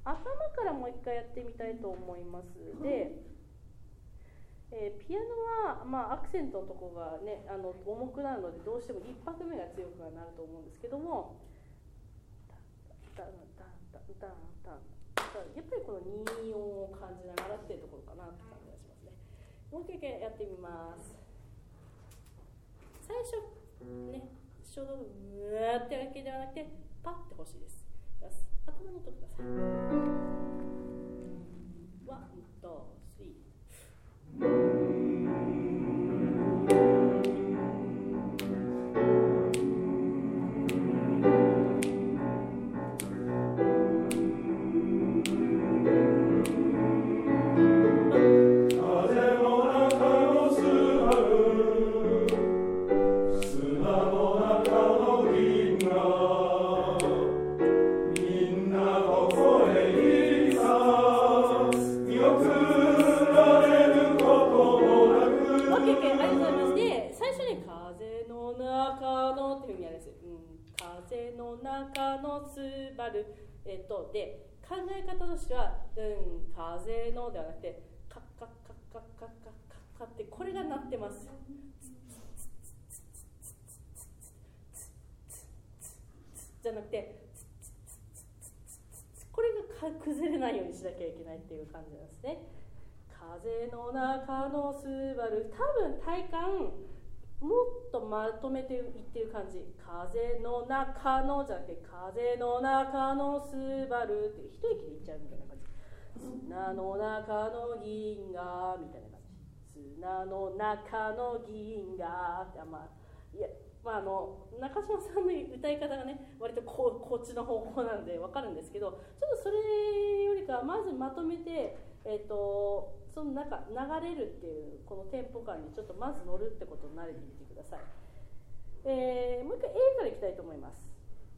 頭からもう一回やってみたいと思います。で、ピアノは、アクセントのとこがね重くなるのでどうしても1拍目が強くなると思うんですけども、やっぱりこの2音を感じながらっていうところかなって感じがしますね。もう一回やってみます。最初ね、初動のうわーってわけではなくてパッて欲しいです。頭の音ください。ワン、ツー、スリー。で考え方としては、風のではなくてカッカッカッカッカッカッカッカッってこれが鳴ってます。じゃなくてこれが崩れないようにしなきゃいけないっていう感じなんですね。風の中のスバル、多分体感もっとまとめていってる感じ。風の中のじゃなくて風の中のスバルって一息で言っちゃうみたいな感じ。砂の中の銀河みたいな感じ。砂の中の銀河っていや中島さんの歌い方がね割とこっちの方向なんで分かるんですけど、ちょっとそれよりかまずまとめてその中流れるっていうこのテンポ感にちょっとまず乗るってことに慣れてみてください。もう一回 A からいきたいと思います。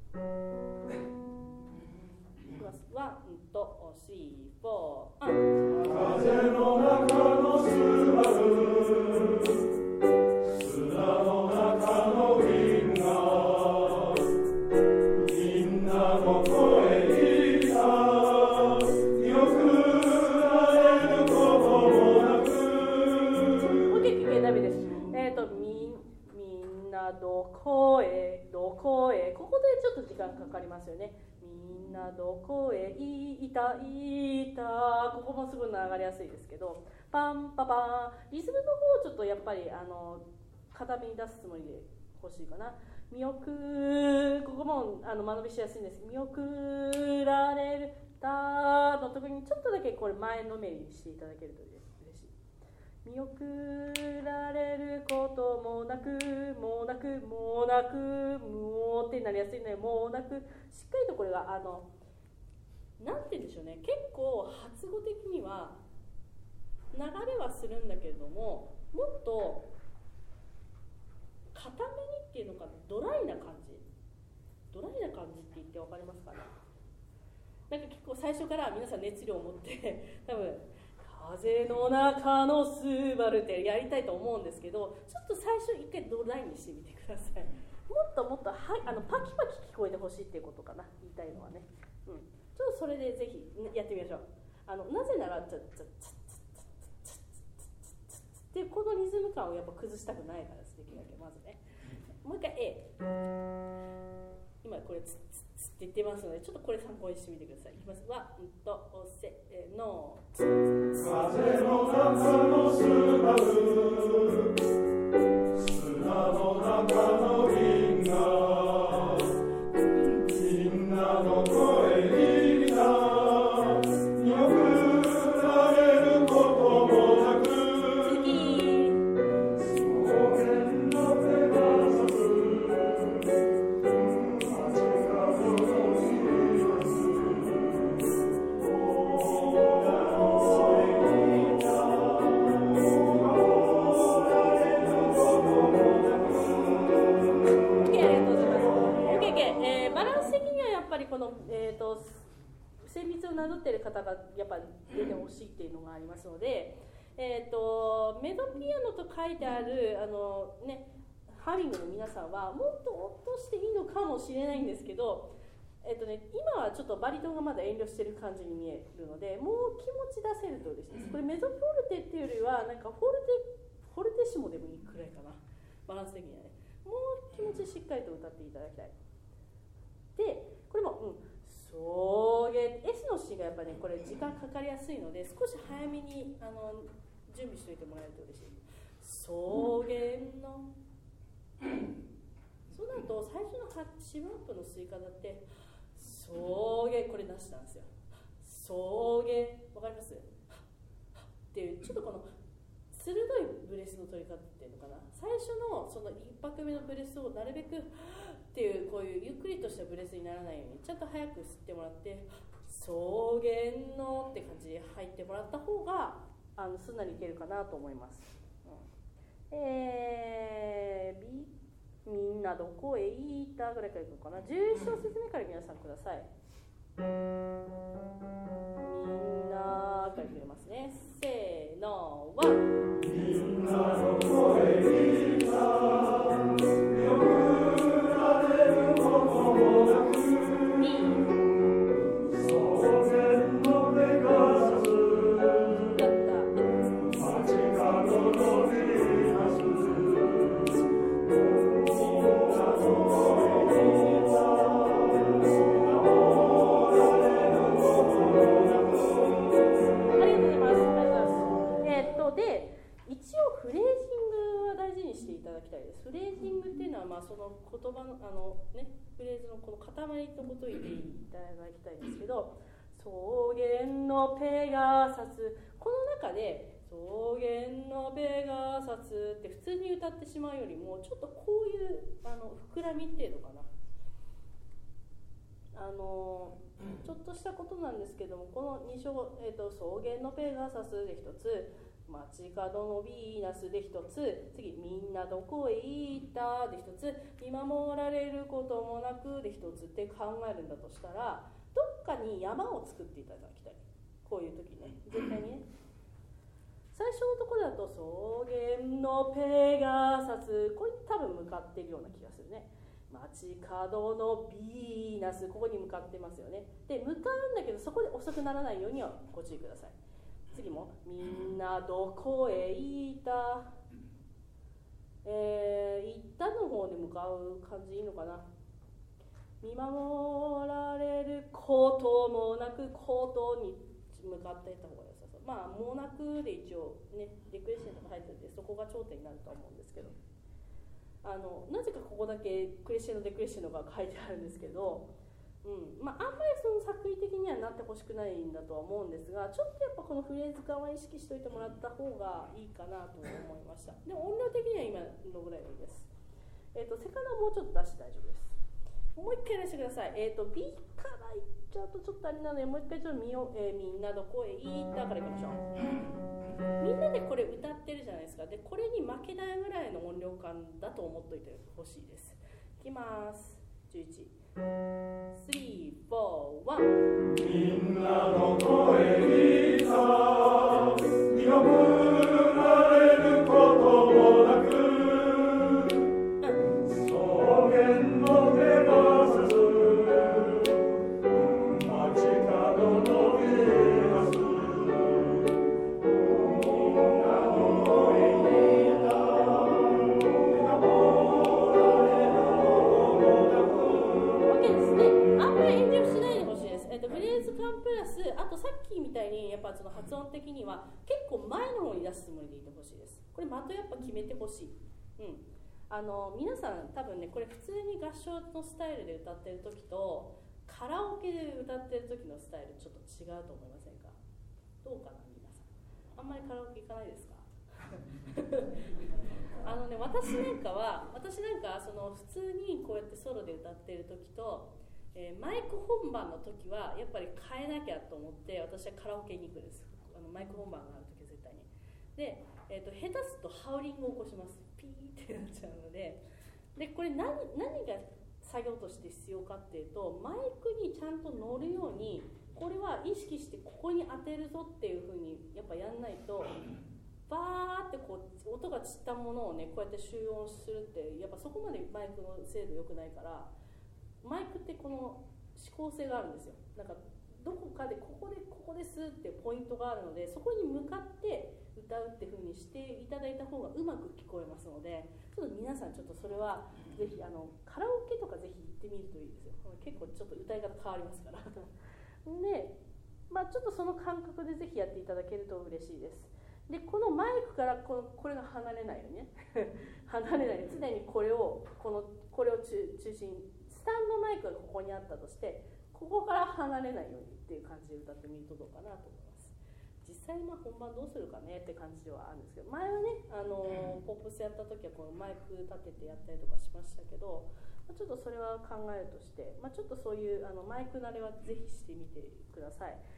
いきます。ワンとスリーフォー。風の中のスバル、砂の中の銀河、みんなの声にさよくなれることもなく。OK、ダメです。みんなどこへここでちょっと時間かかりますよね。みんなどこへいたここもすぐ流れやすいですけど、パンパパンリズムの方ちょっとやっぱり片目に出すつもりで欲しいかな。見送ここも間延びしやすいんです。見送られるたのところにちょっとだけこれ前のめりにしていただけると嬉しい。見送られることもなくもうってなりやすいのでもうなく、しっかりとこれがなんて言うんでしょうね、結構発語的には流れはするんだけれども、もっと固めにっていうのかな、ドライな感じって言って分かりますかね。なんか結構最初から皆さん熱量を持って多分風の中のスバルってやりたいと思うんですけど、ちょっと最初一回ドライにしてみてください。もっとパキパキ聞こえてほしいっていうことかな、言いたいのはね。ちょっとそれでぜひやってみましょう。なぜならってこのリズム感をやっぱ崩したくないからです。できるだけまずね。もう一回 A。今これツッツッって言ってますので、ちょっとこれ参考にしてみてください。いきます。ワンとせーの。風の中のスバル、砂の中の銀河、みんなの声にさよくなれることもなく。この旋律をなぞっている方がやっぱ出てほしいっていうのがありますので、メドピアノと書いてあるハミングの皆さんはもっと落としていいのかもしれないんですけど、 今はちょっとバリトンがまだ遠慮してる感じに見えるので、もう気持ち出せると嬉しいです。これメゾフォルテっていうよりはなんかフォルテシモでもいいくらいかな、バランス的にはね。もう気持ちしっかりと歌っていただきたい。でこれも草原 S の C がやっぱねこれ時間かかりやすいので、少し早めに準備しておいてもらえると嬉しい。草原のそうなると最初のシブアップの吸い方って草原、これなしなんですよ。草原、わかりますっていう、ちょっとこの鋭いブレスの取り方っていうのかな、最初のその一拍目のブレスをなるべくっていうこういうゆっくりとしたブレスにならないようにちゃんと早く吸ってもらって、草原のって感じで入ってもらった方がすんなりいけるかなと思います。みんなどこへ行ったぐらいからいくのかな。11小節目から皆さんください。みんなからくれますね。せーの、ワン。みんなどこへ行った送られることもなく、草原のペガサス街角のヴィーナス、で一応フレージングは大事にしていただきたいです。フレージングっていうのはその言葉のフレーズのこの塊のことを言っていただきたいんですけど、草原のペガサス、この中で草原のペガサスって普通に歌ってしまうよりもちょっとこういう膨らみ程度かな、ちょっとしたことなんですけども、この2章、草原のペガサスで一つ、街角のヴィーナスで一つ、次みんなどこへ行ったで一つ、見守られることもなくで一つって考えるんだとしたら、どっかに山を作っていただきたい。こういう時ね、絶対にね。最初のところだと草原のペガサス、これに多分向かっているような気がするね。街角のヴィーナス、ここに向かってますよね。で向かうんだけど、そこで遅くならないようにはご注意ください。次もみんなどこへ行った、行ったの方で向かう感じいいのかな。見守られることもなく、ことに向かっていった方が良さそう。もなくで一応ねデクレッシェンドが入ってるんで、そこが頂点になると思うんですけど、なぜかここだけクレッシェンドデクレッシェンドが書いてあるんですけど、あんまりその作為的にはなってほしくないんだとは思うんですが、ちょっとやっぱこのフレーズ感は意識しておいてもらった方がいいかなと思いました。でも音量的には今のぐらいがいいです。セカンドはもうちょっと出して大丈夫です。もう一回出してください。B からいっちゃうとちょっとあれなので、もう一回ちょっとみんなどこへ行ったからいきましょう。みんなでこれ歌ってるじゃないですか。でこれに負けないぐらいの音量感だと思っといてほしいです。いきます。11 3 4 1。みんなどこへ行った見送られることもなく、草原のペガサス街角のヴィーナス、みんなどこへ行った見守られることもなく。 OK ですね。あんまり遠慮しないでほしいです。フレーズ感プラス、あとさっきみたいにやっぱその発音的には結構前の方に出すつもりでいてほしいです。これ的やっぱ決めてほしい。皆さん多分ね、これ普通に合唱のスタイルで歌ってる時とカラオケで歌ってる時のスタイルちょっと違うと思いませんか？どうかな皆さん。あんまりカラオケ行かないですか？私なんかその普通にこうやってソロで歌ってる時と、マイク本番の時はやっぱり変えなきゃと思って私はカラオケに行くんです。マイク本番がある時は絶対に。で、下手すとハウリングを起こします。ピーってなっちゃうので、これ何が作業として必要かっていうと、マイクにちゃんと乗るように、これは意識してここに当てるぞっていう風にやっぱやんないと、バーってこう音が散ったものをねこうやって集音するってやっぱそこまでマイクの精度良くないから、マイクってこの向性があるんですよ。なんかどこかでここですってポイントがあるので、そこに向かって歌うっていう風にしていただいた方がうまく聞こえますので、ちょっと皆さんちょっとそれはぜひカラオケとかぜひ行ってみるといいですよ。結構ちょっと歌い方変わりますからで、ちょっとその感覚でぜひやっていただけると嬉しいです。でこのマイクからこれが離れないようにね離れないように常にこれを中心に、スタンドマイクがここにあったとして、ここから離れないようにっていう感じで歌ってみるとどうかなと思います。実際本番どうするかねって感じではあるんですけど、前はねポップスやった時はこのマイク立ててやったりとかしましたけど、ちょっとそれは考えるとして、ちょっとそういうマイク慣れはぜひしてみてください。